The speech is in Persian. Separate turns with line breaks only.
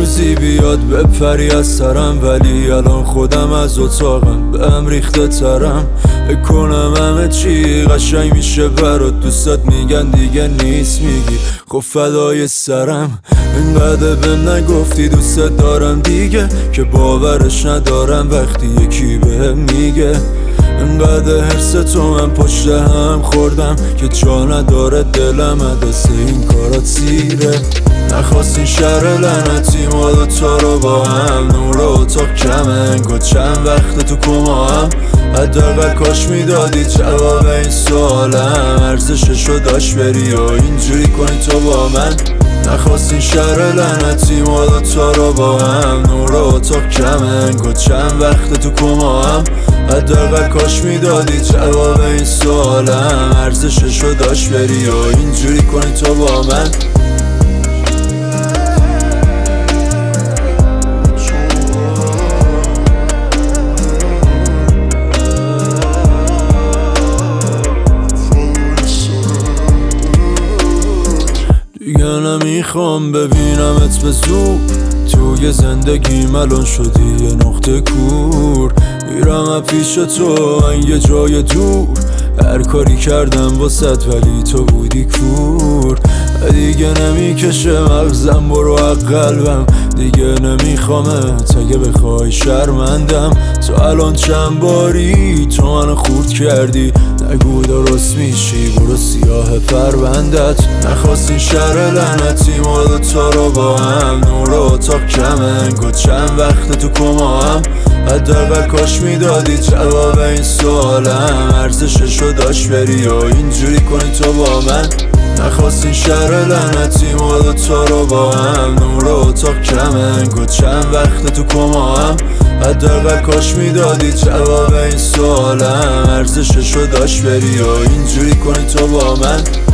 روزی بیاد بپری از سرم، ولی الان خودم از اتاقم به هم ریخته ترم. بکنم همه چی قشنگ میشه برات، دوستات میگن دیگه نیست، میگی خب فدای سرم. اینقدر بهم نگفتی دوست دارم دیگه، که باورش ندارم وقتی یکی بهم میگه. اینقدر حرس تو من پشت هم خوردم که جا نداره دلم دست این کارات سیره. نخواستین شهر لعنتی ما دوتا رو با هم، نور اتاق کمه انگار چند وقت تو کما هم. حداقل کاش میدادی جواب این سوالم، ارزششو داشت بری و اینجوری کنی تو با من. نخواستین شهر لعنتی ما دوتا رو با هم، نور اتاق کمه انگار چند وقت تو کما هم. حداقل کاش میدادی جواب این سوالم، ارزششو داشت بری و اینجوری کنی تو با من. دیگه نمیخوام ببینمت به زور، توی زندگیم الان شدی یه نقطه کور. میرم پیش تو یه جای دور، هر کاری کردم واسط ولی تو بودی کور. دیگه نمیکشه مغزم برو قلبم، دیگه نمیخوامت اگه بخوای شرمندم. تو الان چند باری تو منو خورد کردی، نگو درست میشی برو سیاه پروندت. نخواستین شهر لعنتی ما دوتا رو با هم، نور اتاق کمه انگار چند وقت تو کما هم. حداقل کاش میدادی جواب این سوالم، ارزششو داشت بری و اینجوری کنی تو با من. نخواستین شهر لعنتی ما دوتا رو با هم، نور اتاق کمه انگار چند وقت تو کما هم. حداقل کاش میدادی جواب این سوالم، ارزششو داشت بری و اینجوری کنی تو با من.